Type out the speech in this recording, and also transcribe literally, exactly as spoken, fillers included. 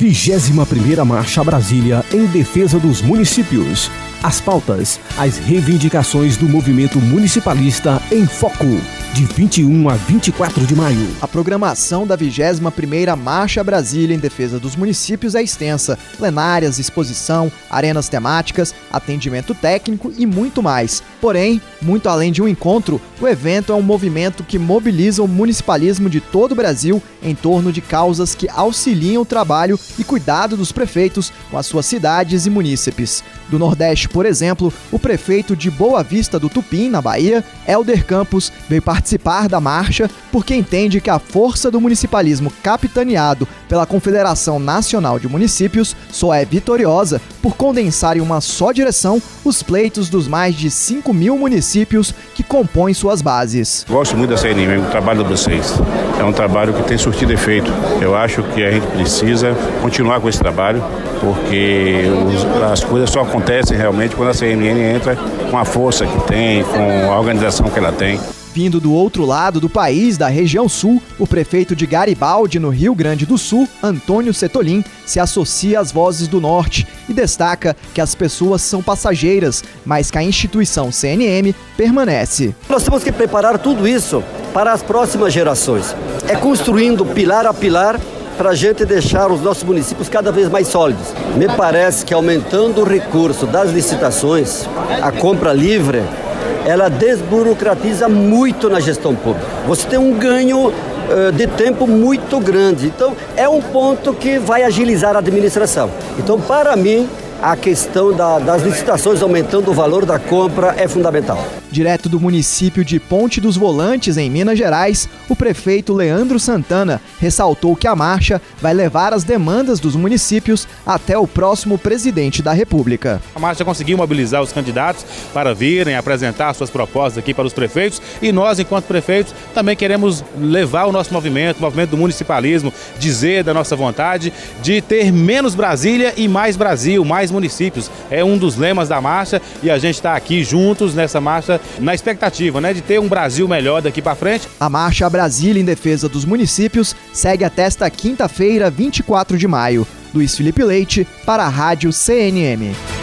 vigésima primeira Marcha Brasília em defesa dos municípios. As pautas, as reivindicações do movimento municipalista em foco, de vinte e um a vinte e quatro de maio. A programação da vigésima primeira Marcha Brasília em defesa dos municípios é extensa. Plenárias, exposição, arenas temáticas, atendimento técnico e muito mais. Porém, muito além de um encontro, o evento é um movimento que mobiliza o municipalismo de todo o Brasil em torno de causas que auxiliam o trabalho e cuidado dos prefeitos com as suas cidades e munícipes. Do Nordeste, por exemplo, o prefeito de Boa Vista do Tupim, na Bahia, Helder Campos, veio participar da marcha porque entende que a força do municipalismo capitaneado pela Confederação Nacional de Municípios só é vitoriosa por condensar em uma só direção os pleitos dos mais de cinco mil municípios que compõem suas bases. Gosto muito da C N M, o trabalho de vocês. É um trabalho que tem surtido efeito. Eu acho que a gente precisa continuar com esse trabalho, porque os, as coisas só acontecem realmente quando a C N M entra com a força que tem, com a organização que ela tem. Vindo do outro lado do país, da região sul, o prefeito de Garibaldi, no Rio Grande do Sul, Antônio Setolin, se associa às vozes do norte e destaca que as pessoas são passageiras, mas que a instituição C N M permanece. Nós temos que preparar tudo isso para as próximas gerações. É construindo pilar a pilar para a gente deixar os nossos municípios cada vez mais sólidos. Me parece que aumentando o recurso das licitações, a compra livre, ela desburocratiza muito na gestão pública. Você tem um ganho uh, de tempo muito grande. Então, é um ponto que vai agilizar a administração. Então, para mim, a questão da, das licitações aumentando o valor da compra é fundamental. Direto do município de Ponte dos Volantes, em Minas Gerais, o prefeito Leandro Santana ressaltou que a marcha vai levar as demandas dos municípios até o próximo presidente da República. A marcha conseguiu mobilizar os candidatos para virem apresentar suas propostas aqui para os prefeitos e nós, enquanto prefeitos, também queremos levar o nosso movimento, o movimento do municipalismo, dizer da nossa vontade de ter menos Brasília e mais Brasil, mais municípios. É um dos lemas da marcha e a gente está aqui juntos nessa marcha na expectativa, né, de ter um Brasil melhor daqui para frente. A Marcha Brasília em defesa dos municípios segue até esta quinta-feira, vinte e quatro de maio. Luiz Felipe Leite, para a Rádio C N M.